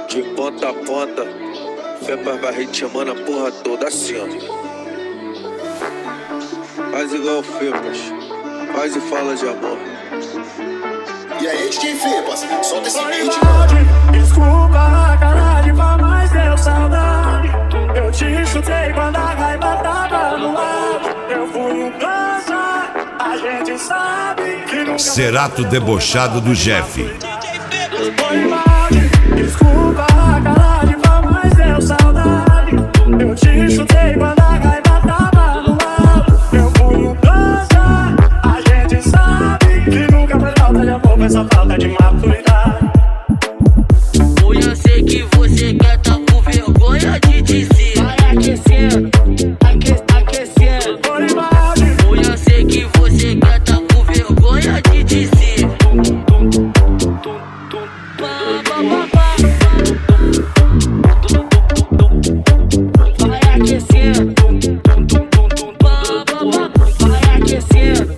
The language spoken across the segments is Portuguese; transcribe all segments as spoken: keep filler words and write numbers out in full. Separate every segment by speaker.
Speaker 1: De ponta a ponta, Fepas vai ritmando a porra toda assim, ó. Faz igual o Fepas, faz e fala de amor.
Speaker 2: E aí, D J Fepas, solta esse beat.
Speaker 3: Desculpa, cara de pau, mas deu saudade. Eu te chutei quando a raiva tava no ar. Eu fui um dança, a gente sabe que nunca...
Speaker 4: Cerato debochado do Jeff.
Speaker 3: Foi mal, desculpa, cara de pau, mas deu saudade. Eu te chutei quando a raiva tava no ar. Eu fui um dança, a gente sabe que nunca foi falta de amor, foi só falta de maturidade.
Speaker 5: Eu sei que você quer tá com vergonha de dizer.
Speaker 3: Vai aquecendo, aque, aquecendo.
Speaker 5: Eu sei que você quer tá com vergonha de dizer.
Speaker 3: Vai aquecendo, vai aquecendo.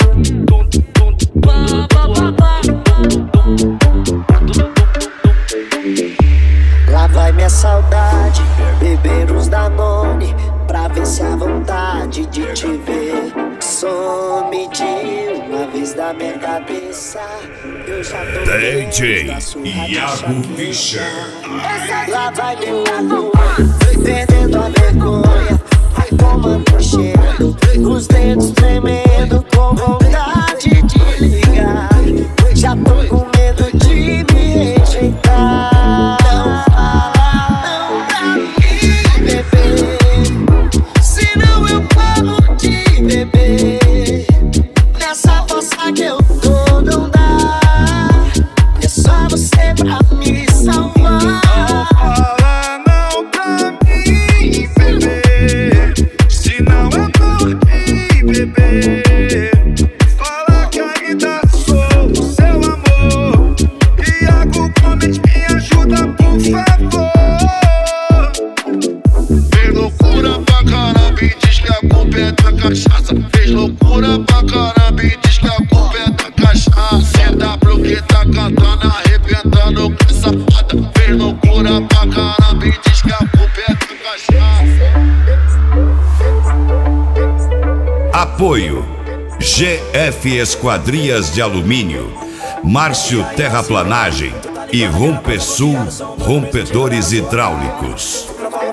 Speaker 3: Lá vai minha saudade, beber uns Danone, pra ver se a vontade de te ver some de uma vez da minha cabeça. Eu já tô
Speaker 4: D J
Speaker 3: da sua
Speaker 4: Iago Fischer.
Speaker 3: Lá vai meu amor, perdendo a vergonha, vai tomando cheiro, os dedos tremendo com vontade de ligar. Já tô com medo de me rejeitar. Não fala não pra mim, bebê, senão eu paro de beber. Nessa força que eu tô não dá, é só você pra me salvar.
Speaker 6: Fala não pra mim, bebê, senão eu paro de beber. Fala que ainda sou o seu amor. Iago Gomes, me ajuda por favor. Fez loucura pra caramba e diz que a culpa é da cachaça. Fez loucura pra caramba e diz que a culpa é da cachaça. C W que tá cantando, arrebentando com essa safada. Fez loucura pra caramba e diz que a culpa é da cachaça.
Speaker 4: Apoio G F Esquadrias de Alumínio, Márcio Terraplanagem e Rompesul Rompedores Hidráulicos.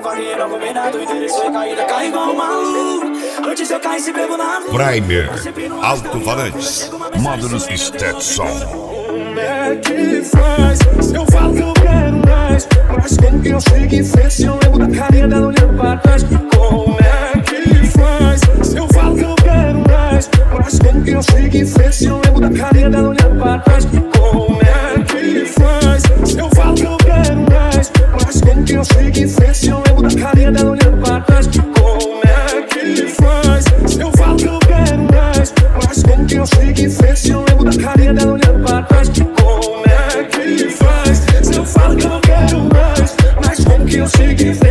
Speaker 4: Primer Alto-Falantes, módulos Stetson.
Speaker 3: Como é que faz? Se eu falo que eu quero mais, mas como que eu chego em frente se eu lembro da carinha dela olhando pra trás? Como é que faz? Se eu falo que eu quero mais, mas como que eu chego em frente se eu lembro da carinha dela olhando pra trás? Como é que faz? Se eu falo que eu quero mais, mas como que eu chego em frente se eu lembro da carinha dela olhando pra trás? Como é que faz? Se eu falo que eu quero mais, mas como que eu chego em frente se eu lembro da carinha dela olhando pra trás? Como é que faz? Se eu falo que eu não quero mais, mas como que eu chego em frente?